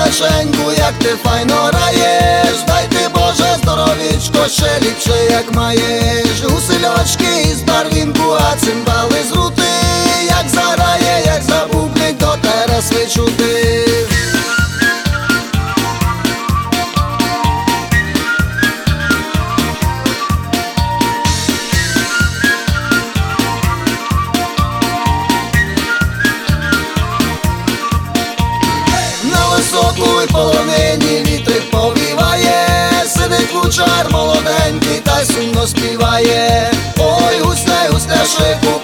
Лишеньку, як ти файно граєш, дай ти, Боже, здоровічко, ще ліпше, як маєш. Гусельочки із барвінку, а цимбали з рути, як заграє, як забублить, до тереси чути. Високої полонині вітрик повіває, сидить кучер молоденький та й сумно співає. Ой, гусне, гусне, шику,